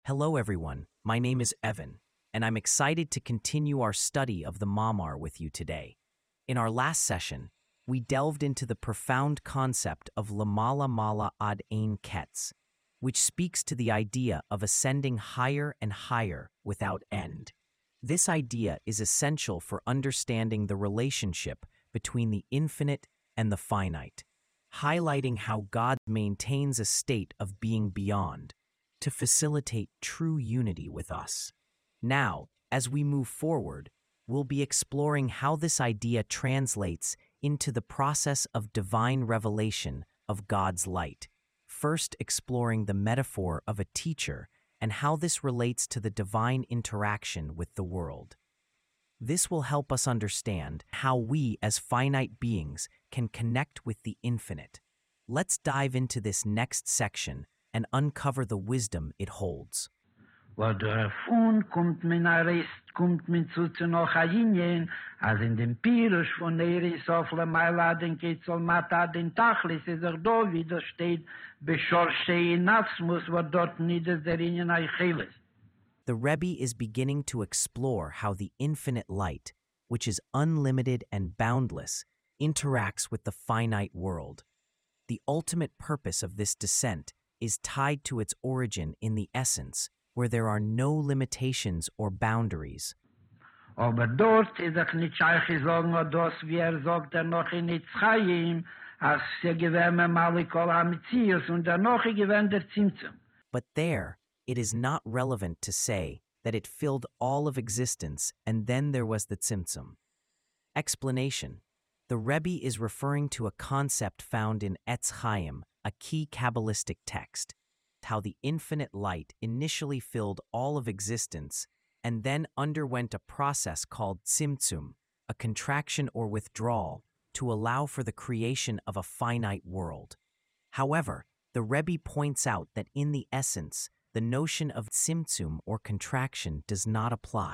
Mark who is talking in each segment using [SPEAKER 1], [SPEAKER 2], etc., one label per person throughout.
[SPEAKER 1] Hello, everyone. My name is Evan, and I'm excited to continue our study of the Mamar with you today. In our last session, we delved into the profound concept of Lamala Mala Ad Ein Ketz, which speaks to the idea of ascending higher and higher without end. This idea is essential for understanding the relationship between the infinite and the finite, highlighting how God maintains a state of being beyond to facilitate true unity with us. Now, as we move forward, we'll be exploring how this idea translates into the process of divine revelation of God's light, first exploring the metaphor of a teacher and how this relates to the divine interaction with the world. This will help us understand how we as finite beings can connect with the infinite. Let's dive into this next section and uncover the wisdom it holds.
[SPEAKER 2] Wo der Fund kommt min a Rest, kommt min zu noch a Jinjen, als in dem Pirush von Eris auf le Maila den Ketzel Mata den Tachlis ist da wieder steht, beschorste in Nafsmus, wo dort nieder der Ingen Eicheles.
[SPEAKER 1] The Rebbe is beginning to explore how the infinite light, which is unlimited and boundless, interacts with the finite world. The ultimate purpose of this descent is tied to its origin in the essence, where there are no limitations or boundaries.
[SPEAKER 2] Aber dort ist nicht scheiche sagen, das wie sagt noch in Itzchayim, als sie gewähme Malikol Hamitzius und noch gewähnt der Zimtzum.
[SPEAKER 1] But there, it is not relevant to say that it filled all of existence and then there was the Tzimtzum. Explanation: the Rebbe is referring to a concept found in Etz Chaim, a key Kabbalistic text, how the infinite light initially filled all of existence and then underwent a process called tzimtzum, a contraction or withdrawal, to allow for the creation of a finite world. However, the Rebbe points out that in the essence, the notion of tzimtzum or contraction does not apply.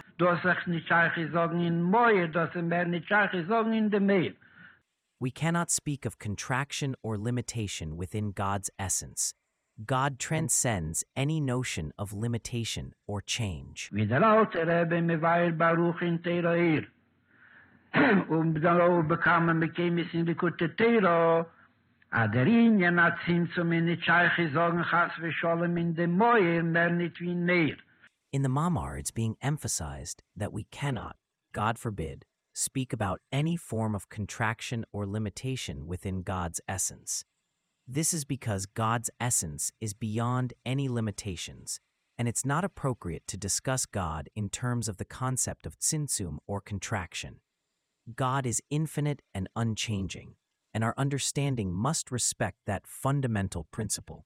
[SPEAKER 1] We cannot speak of contraction or limitation within God's essence. God transcends any notion of limitation or change.
[SPEAKER 2] Wie der alte Rebbe Mevail Baruch in Teiro dann bekamen bekämen in die Kutte Teiro, aderin ja na Zimtzum in die Scheiche sagen, chas v'sholem in dem Moir, mehr nicht wie mehr.
[SPEAKER 1] In the Mamar, it's being emphasized that we cannot, God forbid, speak about any form of contraction or limitation within God's essence. This is because God's essence is beyond any limitations, and it's not appropriate to discuss God in terms of the concept of tzimtzum or contraction. God is infinite and unchanging, and our understanding must respect that fundamental principle.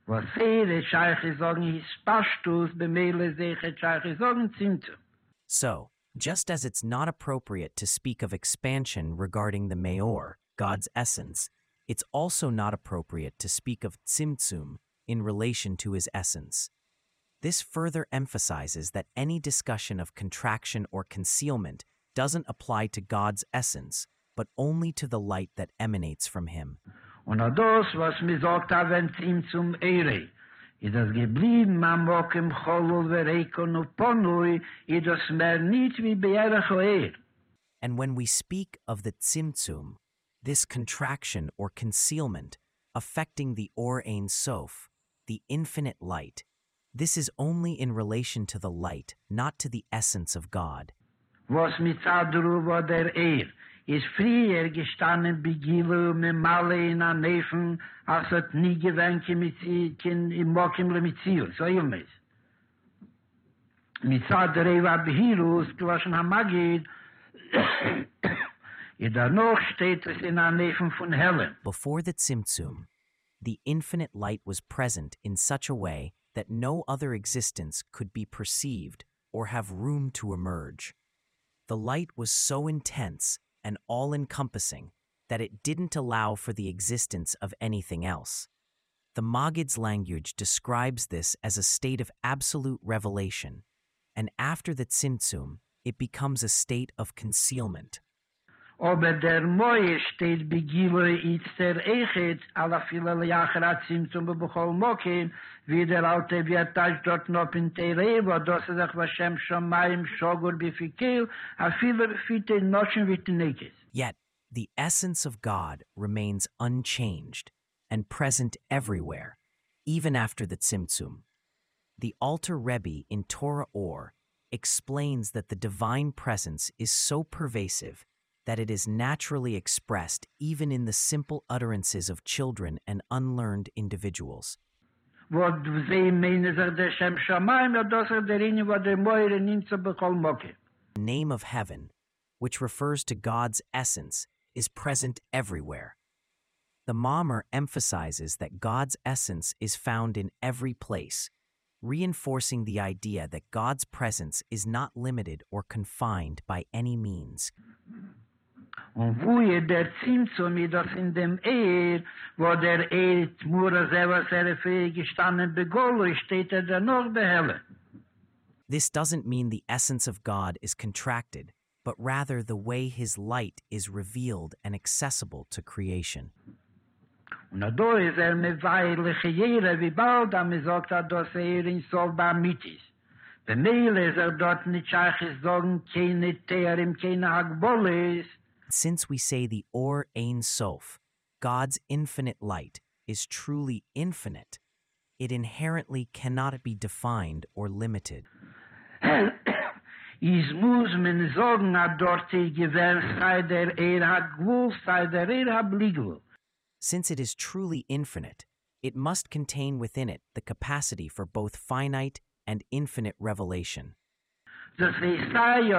[SPEAKER 1] So, just as it's not appropriate to speak of expansion regarding the Meor, God's essence, it's also not appropriate to speak of tzimtzum in relation to his essence. This further emphasizes that any discussion of contraction or concealment doesn't apply to God's essence, but only to the light that emanates from him.
[SPEAKER 2] Und das, was mir sagt, wenn Zimtzum Ere, ist das geblieben am Mokem Cholul Verekon und Ponui, ist das mehr nicht wie Beerach.
[SPEAKER 1] And when we speak of the tzimtzum, this contraction or concealment affecting the Or Ein Sof, the infinite light, this is only in relation to the light, not to the essence of God.
[SPEAKER 2] Was mitzad ruva der ist früher gestanden Begilu mit Male in an Nefen, als es nie gewinke mit im Mokim le Mitzius, so ilmes. Mitzad der Eva Behirus, Klaschen Hamagid, steht es in an Nefen von Helen.
[SPEAKER 1] Before the Tzimtzum, the infinite light was present in such a way that no other existence could be perceived or have room to emerge. The light was so intense and all-encompassing that it didn't allow for the existence of anything else. The Maggid's language describes this as a state of absolute revelation, and after the Tzimtzum, it becomes a state of concealment.
[SPEAKER 2] Aber der Moje steht bei Giloi Itzter Echet, ala viele Jahre Zimtzum bechol Mokim, wie der alte Viatash dort noch in Terevo, das ist auch Vashem Shomayim Shogur Bifikel, a viele Bifite Noschen Vitinekes.
[SPEAKER 1] Yet, the essence of God remains unchanged and present everywhere, even after the Tzimtzum. The Alter Rebbe in Torah Or explains that the divine presence is so pervasive that it is naturally expressed even in the simple utterances of children and unlearned individuals.
[SPEAKER 2] The
[SPEAKER 1] name of heaven, which refers to God's essence, is present everywhere. The Maamar emphasizes that God's essence is found in every place, reinforcing the idea that God's presence is not limited or confined by any means.
[SPEAKER 2] Und wo der Zimtzum das in dem wo der Tmura selber sehr fähig gestanden begolo, steht der noch behelle.
[SPEAKER 1] This doesn't mean the essence of God is contracted, but rather the way his light is revealed and accessible to creation.
[SPEAKER 2] Und da ist mit weilige Jere, wie bald am sagt, dass in Solba mitis. Der Meile ist dort nicht schachis sagen, keine Teerim, keine Hagbolis.
[SPEAKER 1] Since we say the Or Ein Sof, God's infinite light, is truly infinite, it inherently cannot be defined or limited.
[SPEAKER 2] Is muss man sagen, dort gewährt sei der Hagwul, sei der Habligwul.
[SPEAKER 1] Since it is truly infinite, it must contain within it the capacity for both finite and infinite revelation.
[SPEAKER 2] Das ist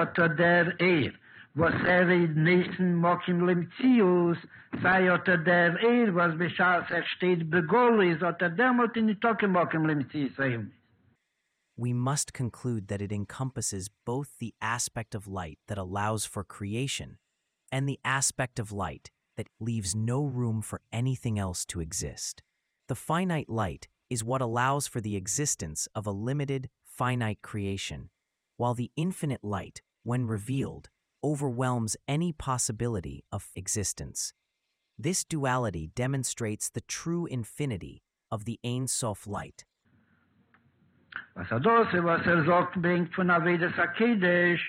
[SPEAKER 2] der was in nächsten Mokim Limzius, sei der was beschaß steht begolis, demot in die Toke Mokim Limzius.
[SPEAKER 1] We must conclude that it encompasses both the aspect of light that allows for creation and the aspect of light that leaves no room for anything else to exist. The finite light is what allows for the existence of a limited, finite creation, while the infinite light, when revealed, overwhelms any possibility of existence. This duality demonstrates the true infinity of the Ein Sof light.
[SPEAKER 2] Was sagt, bringt von Avedas HaKedesh,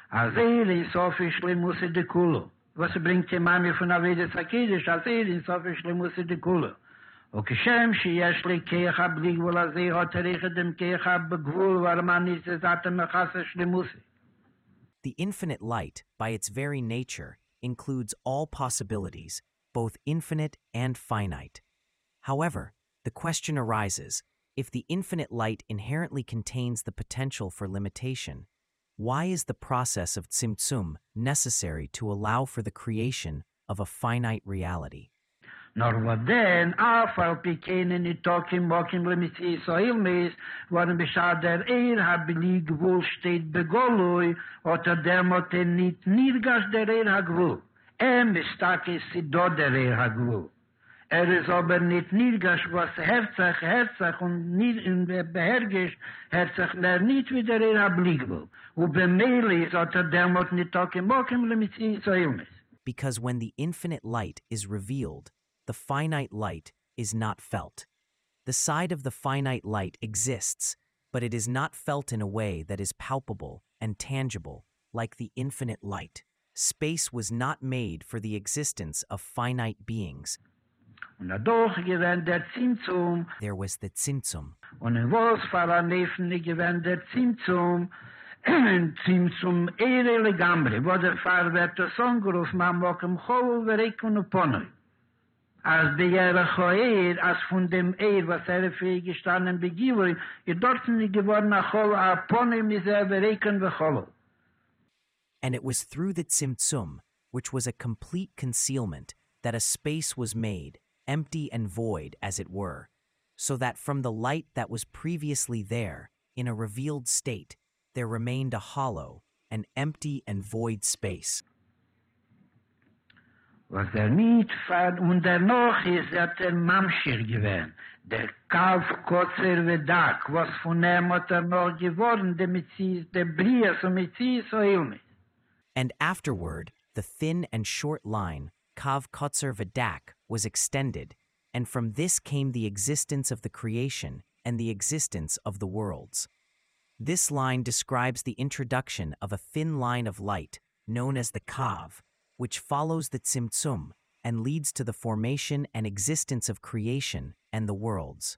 [SPEAKER 2] in Sofisch Lemusse de Kulo. Was bringt die Mami von Avedas HaKedesh, in Sofisch Lemusse de Kulo. וכשם שיש לי כיחה בלי גבול הזה, צריך dem כיחה בגבול, והרמן ניסזת המחסה שלמוסי.
[SPEAKER 1] The infinite light, by its very nature, includes all possibilities, both infinite and finite. However, the question arises, if the infinite light inherently contains the potential for limitation, why is the process of tzimtzum necessary to allow for the creation of a finite reality?
[SPEAKER 2] Nor wat den, afal pikenen in tokim mokim limiti so ilmis, waren beschaad der habilig wohl steht begolui, oder demote nit nirgas der hagwul. Bestak is si do der hagwul. Is aber nit nirgas was herzach und nit in behergisch, herzach ler nit wie der habilig wohl. Bemele is oder demot nit tokim mokim limiti so ilmis.
[SPEAKER 1] Because when the infinite light is revealed, the finite light is not felt. The side of the finite light exists, but it is not felt in a way that is palpable and tangible, like the infinite light. Space was not made for the existence of finite beings.
[SPEAKER 2] Und dadurch gewinnt der Zimtzum.
[SPEAKER 1] There was the Tzimtzum.
[SPEAKER 2] Und in was verlaufen gewinnt der Zimtzum. Zimtzum legambre, wo der Pfarr wird das Ongeruf, man mokem Chol, verrekun uponoi. Als der Jere als von dem was fähig gestanden begivoi, dort nicht geworden Chol, uponoi is verrekun vecholo.
[SPEAKER 1] And it was through the Tzimtzum, which was a complete concealment, that a space was made, empty and void as it were, so that from the light that was previously there, in a revealed state, there remained a hollow, an empty and void space.
[SPEAKER 2] Was nicht fad und noch ist der Mamschir gewesen, der Kauf Kotzer Vedak, was von hat noch geworden, der Metzies, der Brias und Metzies so ilmis.
[SPEAKER 1] And afterward, the thin and short line, Kav Kotzer Vadak, was extended, and from this came the existence of the creation and the existence of the worlds. This line describes the introduction of a thin line of light, known as the Kav, which follows the Tzimtzum and leads to the formation and existence of creation and the worlds.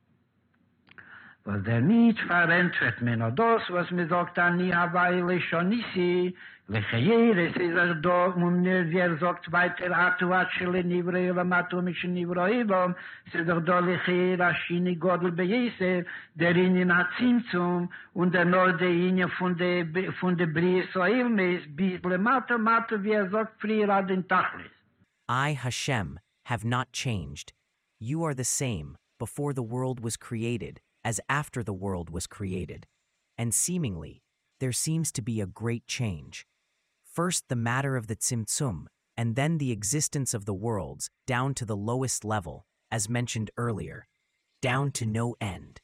[SPEAKER 2] Was der nicht verrentet mir noch das, was mir sagt, Ani Hawaii Shonisi, Lecheyeres ist da, und wer sagt weiter, Atuachele Nivre, Lamatomische Nivroilom, ist da Lecheyer, Ashini Godel Beyeser, der in Azimzum, und der Norde Inje von der Brie Soilmes, bis Lemato, wie sagt, früher den Tachlis.
[SPEAKER 1] I, Hashem, have not changed. You are the same before the world was created as after the world was created. And seemingly, there seems to be a great change. First the matter of the Tzimtzum, and then the existence of the worlds down to the lowest level, as mentioned earlier, down to no end.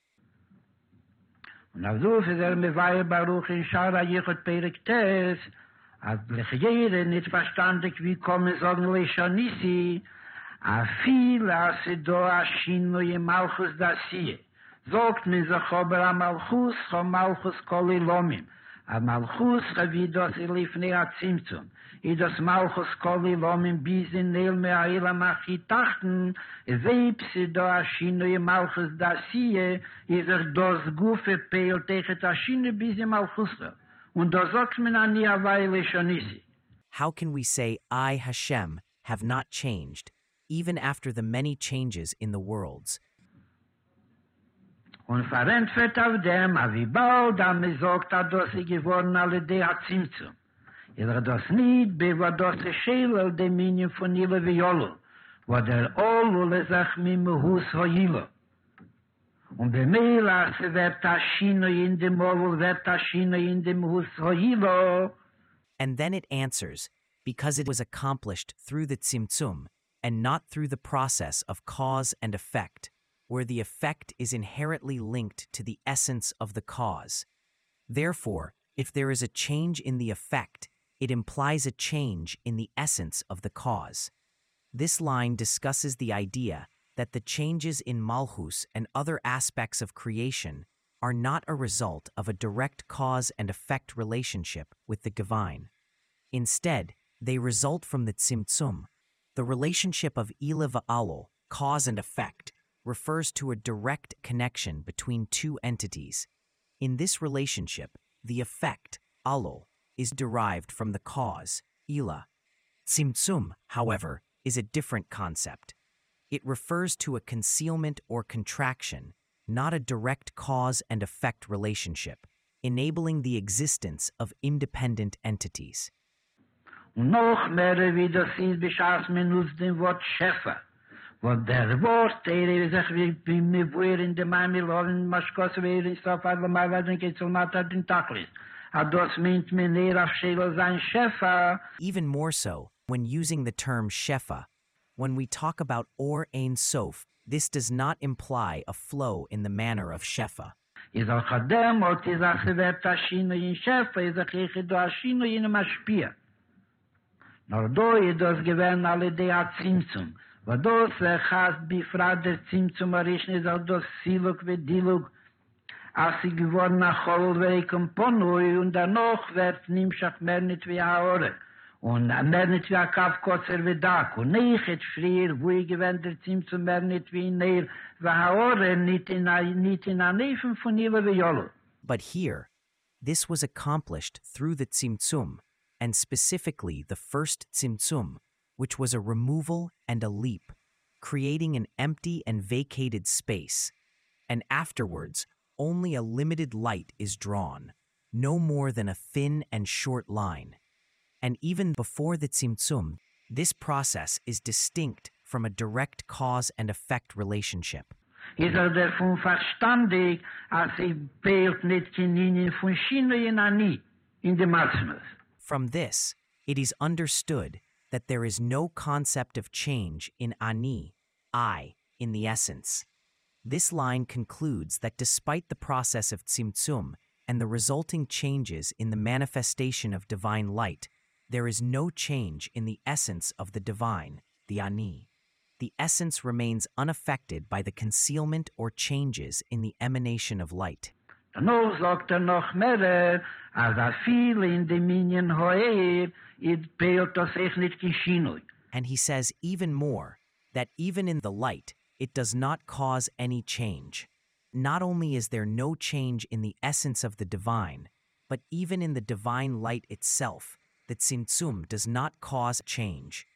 [SPEAKER 2] Und auf so viel Mewai Baruch in Shara Yichot Perek Tes, als Lechjere nicht verstandig, wie kommen sagen Leshonisi, a viel as do Ashino ye Malchus da Sie. Sagt mir so Chober am Malchus, Chom Malchus Koli Lomim. A Malchus Chavidos Elifnei Atzimtzum. I das Malchus Koli Lomim bis in Neil Me'aila Machitachten, Weipsi do Ashino ye Malchus da Sie, is dos Gufe Peil Techet Ashino bis in Malchus. Und da sagt mir an die Hawaii Shonisi.
[SPEAKER 1] How can we say, I, Hashem, have not changed, even after the many changes in the worlds?
[SPEAKER 2] Und verrennt wird auf dem, wie bald mir sagt, dass sie geworden alle der Zimtzum. Das nicht, bei das Schäler der Minion von Ilo wie Yolo, wo der Olu sagt mir Hus Hoilo. Und bei mir, als wird Taschino in dem Olu, wird Taschino in dem Hus Hoilo.
[SPEAKER 1] And then it answers, because it was accomplished through the Tzimtzum, and not through the process of cause and effect, where the effect is inherently linked to the essence of the cause. Therefore, if there is a change in the effect, it implies a change in the essence of the cause. This line discusses the idea that the changes in Malchus and other aspects of creation are not a result of a direct cause and effect relationship with the divine. Instead, they result from the Tzimtzum. The relationship of Ila va'alol, cause and effect, refers to a direct connection between two entities. In this relationship, the effect, alol, is derived from the cause, Ila. Tzimtzum, however, is a different concept. It refers to a concealment or contraction, not a direct cause and effect relationship, enabling the existence of independent entities.
[SPEAKER 2] Noch mehr wie das ist, beschaß man uns den Wort Schäfer. Wo der Wort, der sich wie mir wohl in dem Mamiloren, Maschkos, wer ist auf alle Maiwaden, geht zum Matar den Tachlis. Das meint man eher auf Schäler sein Schäfer.
[SPEAKER 1] Even more so, when using the term Shefa, when we talk about Or Ein Sof, this does not imply a flow in the manner of Shefa.
[SPEAKER 2] Is auch dem, und die Sache wird Taschino in Schäfer, is auch ich do Aschino in Maschpia. Nor do ist das gewähren alle die Azimzum. Wo das heißt, befragt der Zimtzum Arishn ist auch das Siluk und Diluk, als sie geworden nach Holweg und Ponui, und danach wird Nimschach mehr nicht wie Haore. Und mehr nicht wie Kafkotzer wie Dak. Und nicht früher, wo ich gewähnt der Zimtzum mehr nicht wie Neir, wie Haore, nicht in ein Nefen von Ila wie Yolo.
[SPEAKER 1] But here, this was accomplished through the Tzimtzum, and specifically the first Tzimtzum, which was a removal and a leap, creating an empty and vacated space. And afterwards, only a limited light is drawn, no more than a thin and short line. And even before the Tzimtzum, this process is distinct from a direct cause and effect relationship.
[SPEAKER 2] Ist davon verstandig, als fehlt nicht Kininin von Schino in Ani, in dem Asmus.
[SPEAKER 1] From this, it is understood that there is no concept of change in Ani, I, in the essence. This line concludes that despite the process of Tzimtzum and the resulting changes in the manifestation of divine light, there is no change in the essence of the divine, the Ani. The essence remains unaffected by the concealment or changes in the emanation of light.
[SPEAKER 2] Danach sagt noch mehr, als viel in dem Minyan Hoer, it peilt das echt nicht geschehen.
[SPEAKER 1] And he says even more, that even in the light, it does not cause any change. Not only is there no change in the essence of the divine, but even in the divine light itself, the Tzimtzum does not cause change.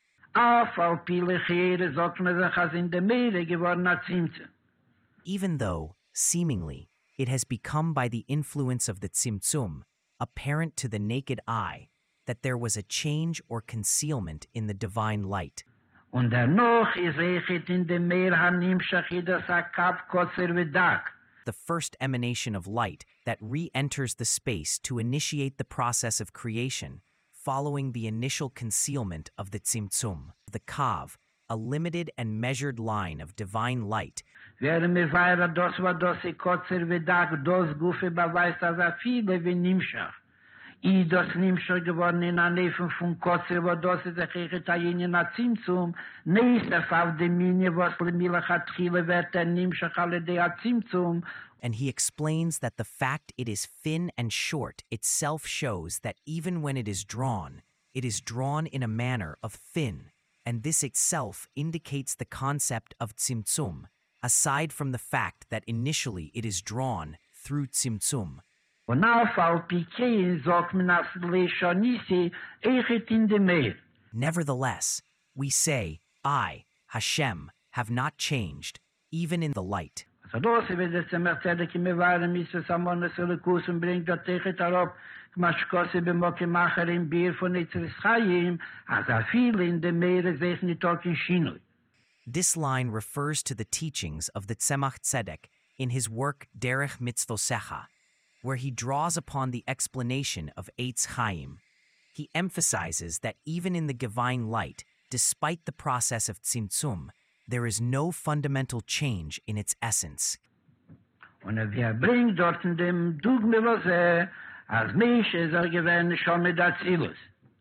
[SPEAKER 1] Even though, seemingly, it has become by the influence of the Tzimtzum apparent to the naked eye that there was a change or concealment in the divine light.
[SPEAKER 2] Und dennoch ist in dem Meer hanimshach das Akav kotzer v'dak.
[SPEAKER 1] The first emanation of light that re-enters the space to initiate the process of creation, following the initial concealment of the Tzimtzum, the Kav, a limited and measured line of divine light.
[SPEAKER 2] Wer me weiter das war das kotzer v'dak, das gufe beweist as viele v'nimshach. I das nimshach geworden in a Nefen von kotzer, wo das ist Chayyin in a Tzimtzum, neist auf dem Minye, was lemilach hat chile wird nimshach alle de a Tzimtzum.
[SPEAKER 1] And he explains that the fact it is thin and short itself shows that even when it is drawn in a manner of thin, and this itself indicates the concept of Tzimtzum, aside from the fact that initially it is drawn through Tzimtzum.
[SPEAKER 2] Und auf Alpikein sagt man as Leishonisi echet in dem Meer.
[SPEAKER 1] Nevertheless, we say, I, Hashem, have not changed, even in the light.
[SPEAKER 2] So das wird es Tzedek im Mevarem ist es amon es Elikus und bringt dort echet arop Kmashkose b'mokemacher im Bier von Yitzris Chayim, as viel in dem Meer sich nicht auch in Shinui.
[SPEAKER 1] This line refers to the teachings of the Tzemach Tzedek in his work Derech Mitzvosecha, where he draws upon the explanation of Eitz Chaim. He emphasizes that even in the divine light, despite the process of Tzimtzum, there is no fundamental change in its essence.
[SPEAKER 2] Und bringt dort in dem Dugmelose, als Moshe gewähnt schon mit Atzilus.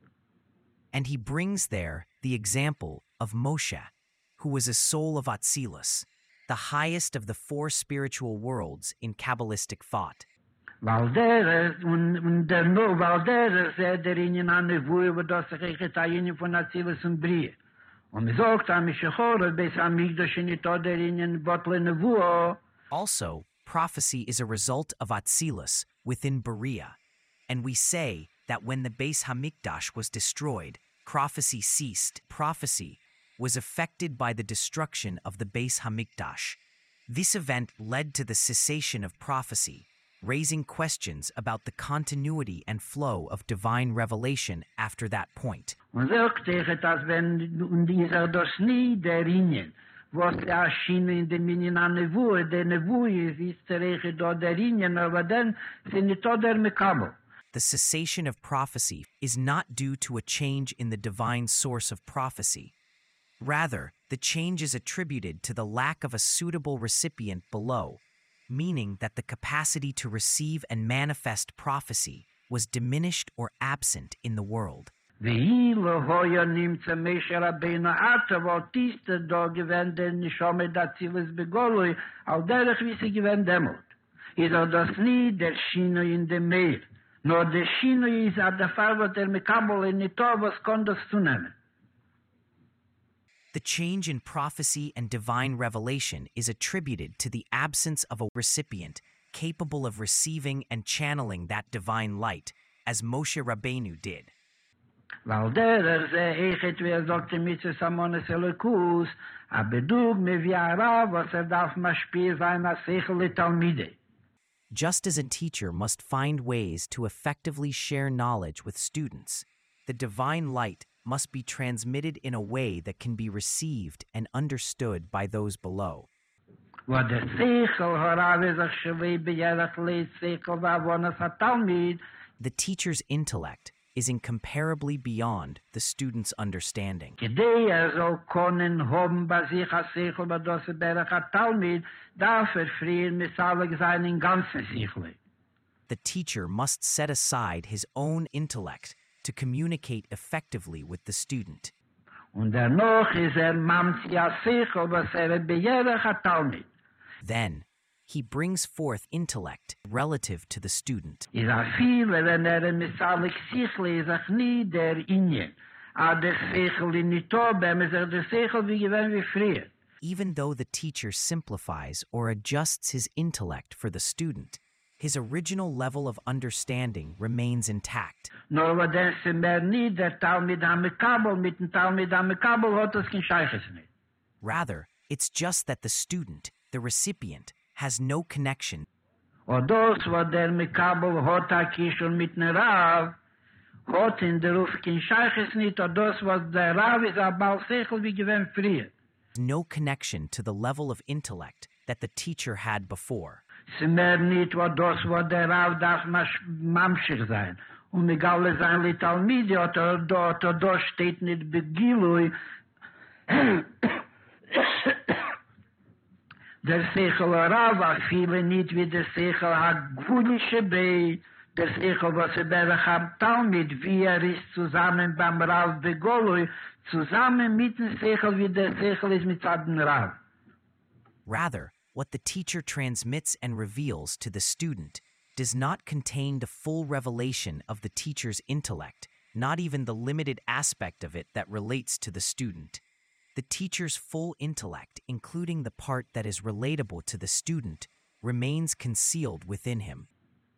[SPEAKER 1] And he brings there the example of Moshe, who was a soul of Atzilus, the highest of the four spiritual worlds in Kabbalistic thought.
[SPEAKER 2] Weil der der in eine Nevue, wo das sich von Atzilus und Brie. Und mir sagt, am Shechor, bis am Migdash nicht oder in Botle Nevue.
[SPEAKER 1] Also, prophecy is a result of Atzilus within Berea, and we say that when the Beis Hamikdash was destroyed, prophecy ceased. Prophecy was affected by the destruction of the Beis Hamikdash. This event led to the cessation of prophecy, raising questions about the continuity and flow of divine revelation after that point.
[SPEAKER 2] Und sagt dass wenn dieser das nie der Ingen, was erschien in dem Minyan Nevue, der Nevue ist der dort der Ingen, aber dann sind nicht der Mekabel.
[SPEAKER 1] The cessation of prophecy is not due to a change in the divine source of prophecy. Rather, the change is attributed to the lack of a suitable recipient below, meaning that the capacity to receive and manifest prophecy was diminished or absent in the world.
[SPEAKER 2] Ve'ilo hoya nimtze Moshe Rabbeinu ata, wo tiste do gewend den Nishome d'Atzilus begolui, al derech wie sie gewend demut. Is das nie der Shino in dem Meer, nur der Shino is ab der Fall, wo der Mekabel in Nito, was kon das zunehmen.
[SPEAKER 1] The change in prophecy and divine revelation is attributed to the absence of a recipient capable of receiving and channeling that divine light, as Moshe Rabbeinu did.
[SPEAKER 2] Weil der echet wie sagt mit Samones Elikus, a bedug me viara, was darf maspir sein a sechel Talmide.
[SPEAKER 1] Just as a teacher must find ways to effectively share knowledge with students, the divine light must be transmitted in a way that can be received and understood by those below.
[SPEAKER 2] The
[SPEAKER 1] teacher's intellect is incomparably beyond the student's understanding. The teacher must set aside his own intellect to communicate effectively with the student.
[SPEAKER 2] Und dennoch ist mamzia Seichel, was bejerech a Talmid.
[SPEAKER 1] Then, he brings forth intellect relative to the student.
[SPEAKER 2] Is a viel, wenn misalik Sichle, is ach nie der Inje. A der Seichel in Nitobem, is der Seichel wie gewinn wie früher.
[SPEAKER 1] Even though the teacher simplifies or adjusts his intellect for the student, his original level of understanding remains intact.
[SPEAKER 2] Nur wo der se mehr nie der Talmid amikabel, mit dem Talmid amikabel hat es kein Scheiches nicht.
[SPEAKER 1] Rather, it's just that the student, the recipient, has no connection.
[SPEAKER 2] Und das, wo der Mikabel hat a Kishon mit dem Rav, hat in der Ruf kein Scheiches nicht, und das, was der Rav ist, a Baal Seichel wie gewinn früher.
[SPEAKER 1] No connection to the level of intellect that the teacher had before.
[SPEAKER 2] Sie mehr nicht, wo das, wo der Rav darf mamschig sein. Und egal sein li Talmidi, oder dort steht nicht Begilui, der Seichel Rav, viele nicht wie der Seichel ha-gvulische Bei, der Seichel, was berach am Talmid, wie ist zusammen beim Rav Begolui, zusammen mit dem Seichel, wie der Seichel ist mit dem Rav.
[SPEAKER 1] Rather, what the teacher transmits and reveals to the student does not contain the full revelation of the teacher's intellect, not even the limited aspect of it that relates to the student. The teacher's full intellect, including the part that is relatable to the student, remains concealed within him.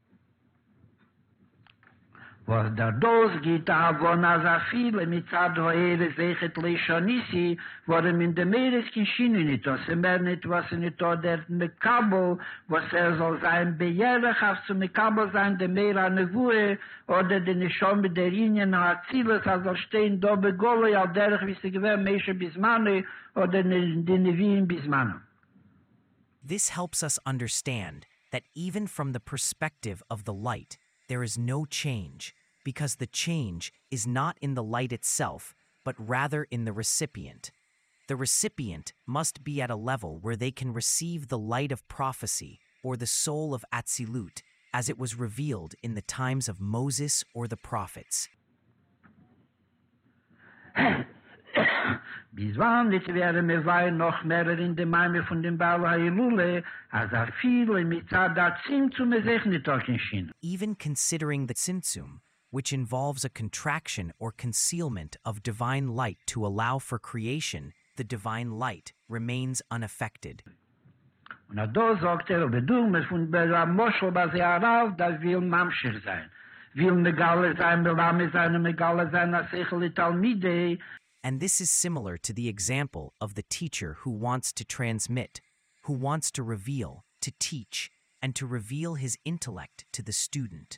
[SPEAKER 2] Was da dos geht avon as a viele mit zad hoere sechet leshonisi, worden in de mereskin schienen nicht, was mehr nicht, was nicht der Mekabel, was soll sein, bejerlich auf zu Mekabel sein, der mehr an Nevue, oder den schon mit der Linien Aziles, also stehen da begole, ja derich, wie sie gewähren, Meshe Bismane, oder den Nevien Bismane.
[SPEAKER 1] This helps us understand that even from the perspective of the light, there is no change, because the change is not in the light itself, but rather in the recipient. The recipient must be at a level where they can receive the light of prophecy or the soul of Atzilut, as it was revealed in the times of Moses or the prophets.
[SPEAKER 2] Bis wann nicht werden wir sein noch mehr in dem Meime von dem Baal Hailule, als viele mit Zadat Zimtzum sich nicht schien.
[SPEAKER 1] Even considering the Tzimtzum, which involves a contraction or concealment of divine light to allow for creation, the divine light remains unaffected.
[SPEAKER 2] Und da sagt bedürfnis von der Moschel bei Arav, das will Mamschir sein. Will Megale sein, Belame sein, Megale sein, als Echel Talmidei.
[SPEAKER 1] And this is similar to the example of the teacher who wants to transmit, who wants to reveal, to teach, and to reveal his intellect to the student.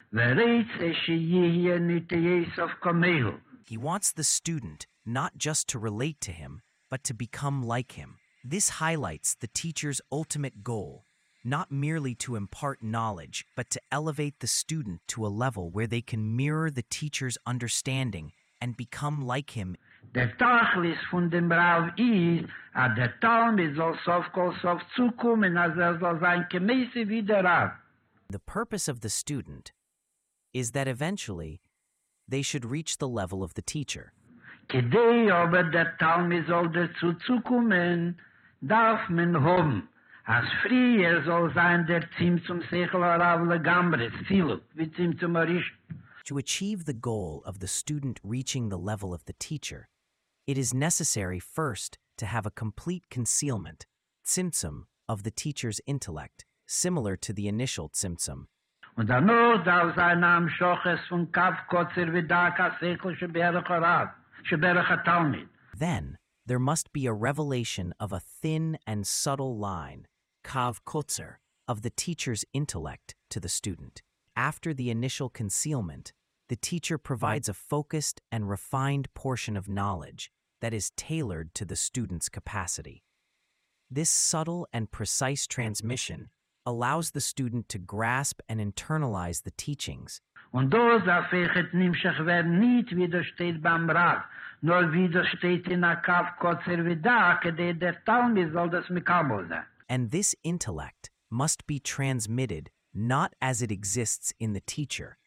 [SPEAKER 1] He wants the student not just to relate to him, but to become like him. This highlights the teacher's ultimate goal, not merely to impart knowledge, but to elevate the student to a level where they can mirror the teacher's understanding and become like him.
[SPEAKER 2] Der Tachlis von dem Rav ist, der Talmid soll sof zukommen, soll sein gemäße wie der Rav.
[SPEAKER 1] The purpose of the student is that eventually they should reach the level of the teacher.
[SPEAKER 2] Kedei aber der Talmid soll dazu zukommen, darf man haben, als früher soll sein der Zimtzum Seichel Rav legambre, Zilu, wie Zimtzum Arish.
[SPEAKER 1] To achieve the goal of the student reaching the level of the teacher, it is necessary first to have a complete concealment, tzimtzum, of the teacher's intellect, similar to the initial tzimtzum.
[SPEAKER 2] Und danach darf sein Name Schoches von Kav Kotzer Vidaka Seichel Sheberach Rav, Sheberach Talmid.
[SPEAKER 1] Then, there must be a revelation of a thin and subtle line, kav kotzer, of the teacher's intellect to the student. After the initial concealment, the teacher provides a focused and refined portion of knowledge that is tailored to the student's capacity. This subtle and precise transmission allows the student to grasp and internalize the teachings.
[SPEAKER 2] Und das darf ich nimschach werden nicht widersteht beim Rav, nur widersteht in a Kav Kotzer Vidaka, der Talmid soll das Mikabel sein.
[SPEAKER 1] And this intellect must be transmitted not as it exists in the teacher,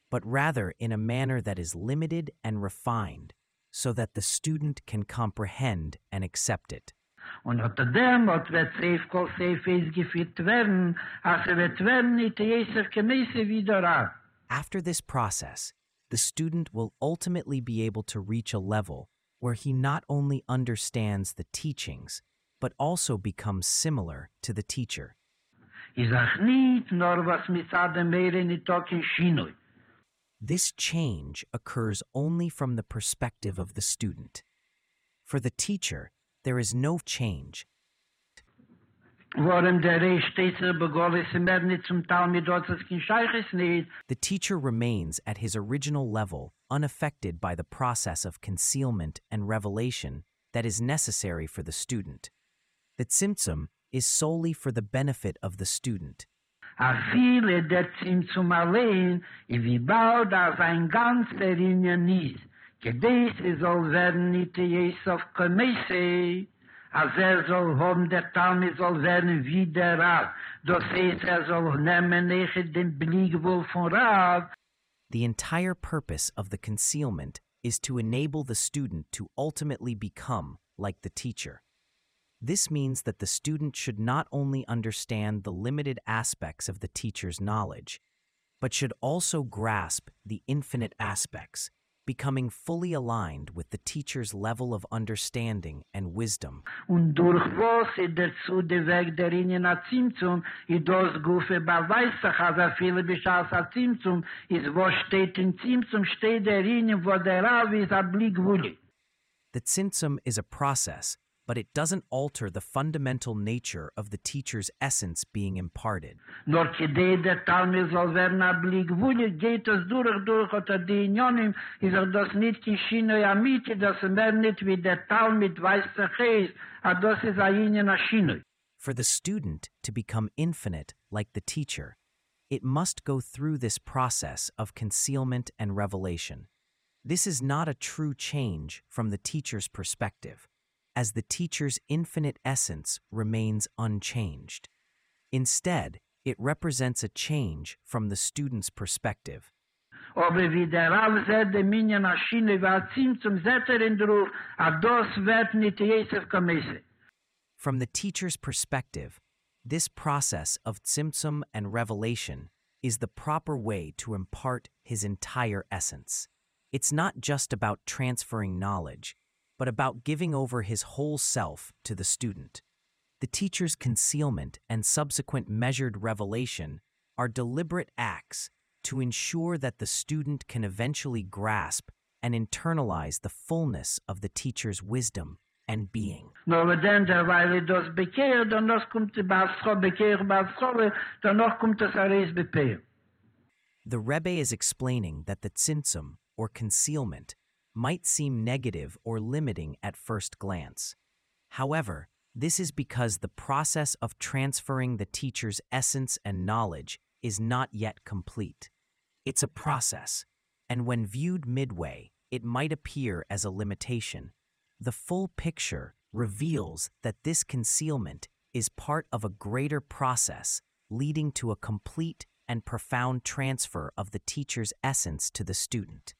[SPEAKER 1] but rather in a manner that is limited and refined, so that the student can comprehend and accept it.
[SPEAKER 2] Und unter dem wird safe kol safe is geführt werden, als wird werden nicht jeser gemäße wieder ab.
[SPEAKER 1] After this process, the student will ultimately be able to reach a level where he not only understands the teachings, but also becomes similar to the teacher.
[SPEAKER 2] Ich sag nicht nur was mit dem Meere nicht auch in Shinoi.
[SPEAKER 1] This change occurs only from the perspective of the student. For the teacher, there is no change.
[SPEAKER 2] Warum der Städter begonnen ist mehr nicht zum Teil mit dort das Kinscheiches nicht.
[SPEAKER 1] The teacher remains at his original level, unaffected by the process of concealment and revelation that is necessary for the student. The Tzimtzum is solely for the benefit of the student.
[SPEAKER 2] A viele der Zimtzum allein, wie bald als ein ganzer Linien ist. Gedeis soll werden nicht Jesuf Kamese, als soll haben der Talmud soll werden wie der Rav. Das heißt, soll nehmen nicht den Blick wohl von Rav.
[SPEAKER 1] The entire purpose of the concealment is to enable the student to ultimately become like the teacher. This means that the student should not only understand the limited aspects of the teacher's knowledge, but should also grasp the infinite aspects, becoming fully aligned with the teacher's level of understanding and wisdom.
[SPEAKER 2] Und durch was dazu der Weg der Linien a Zimtzum, das Gufe beweist sich, als viele Beschaß a Zimtzum, ist wo steht in Zimtzum, steht der Linie, wo der Rav ist a Blick wulli.
[SPEAKER 1] The Tzimtzum is a process, but it doesn't alter the fundamental nature of the teacher's essence being imparted.
[SPEAKER 2] Nur kidei der Talmud soll werden a Blick wulli, geht es durch unter die Unionen, ist das nicht in Shinoi Amiti, das mehr nicht wie der Talmud weiß sich ist, das ist a Union a Shinoi.
[SPEAKER 1] For the student to become infinite like the teacher, it must go through this process of concealment and revelation. This is not a true change from the teacher's perspective, as the teacher's infinite essence remains unchanged. Instead, it represents a change from the student's perspective.
[SPEAKER 2] Aber wie der Rav sagt, der Minyan a Shinoi va Zimtzum in drauf, das wird nicht Jesuf Kamese.
[SPEAKER 1] From the teacher's perspective, this process of tzimtzum and revelation is the proper way to impart his entire essence. It's not just about transferring knowledge, but about giving over his whole self to the student. The teacher's concealment and subsequent measured revelation are deliberate acts to ensure that the student can eventually grasp and internalize the fullness of the teacher's wisdom and being.
[SPEAKER 2] Nur dann, weil das bekehrt, dann noch kommt die Basro, dann noch kommt das Ares bepehr.
[SPEAKER 1] The Rebbe is explaining that the tzimtzum, or concealment, might seem negative or limiting at first glance. However, this is because the process of transferring the teacher's essence and knowledge is not yet complete. It's a process, and when viewed midway, it might appear as a limitation. The full picture reveals that this concealment is part of a greater process leading to a complete and profound transfer of the teacher's essence to the student.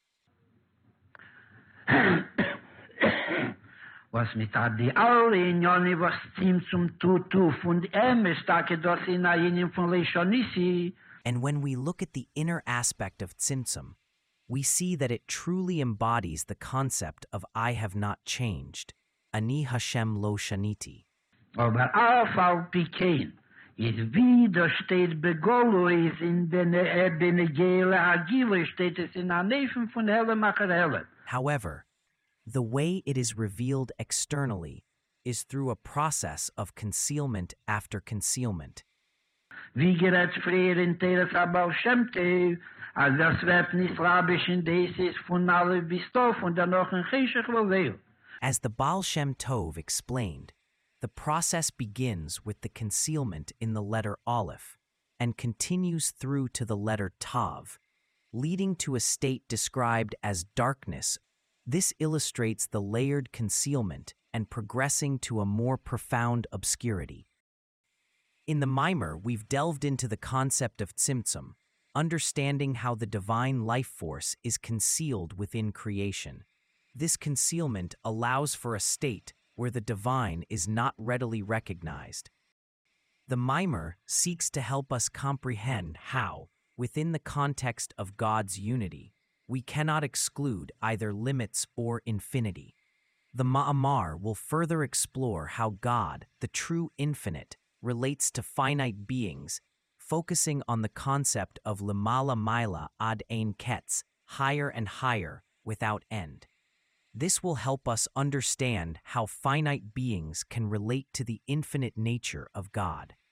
[SPEAKER 2] Was mit die alle Unioni, was Zimtzum tut, und stake das in a Union von Leishonisi.
[SPEAKER 1] And when we look at the inner aspect of tzimtzum, we see that it truly embodies the concept of I have not changed, Ani Hashem lo shaniti.
[SPEAKER 2] Aber auf Alpikein ist wieder steht Begolo, ist in den Gele Agile, steht es in a Nefen von Helle Macher Helle.
[SPEAKER 1] However, the way it is revealed externally is through a process of concealment after concealment.
[SPEAKER 2] Wie gerät früher in Teres Abal Shem Tev, als das wird nicht rabisch in des ist von alle Bistof und dann noch ein Cheshach Loveo.
[SPEAKER 1] As the Baal Shem Tov explained, the process begins with the concealment in the letter Aleph and continues through to the letter Tav, leading to a state described as darkness. This illustrates the layered concealment and progressing to a more profound obscurity. In the Mimer, we've delved into the concept of tzimtzum, understanding how the divine life force is concealed within creation. This concealment allows for a state where the divine is not readily recognized. The mimer seeks to help us comprehend how, within the context of God's unity, we cannot exclude either limits or infinity. The Ma'amar will further explore how God, the true infinite, relates to finite beings, focusing on the concept of Lamala Maila ad ein ketz, higher and higher, without end. This will help us understand how finite beings can relate to the infinite nature of God.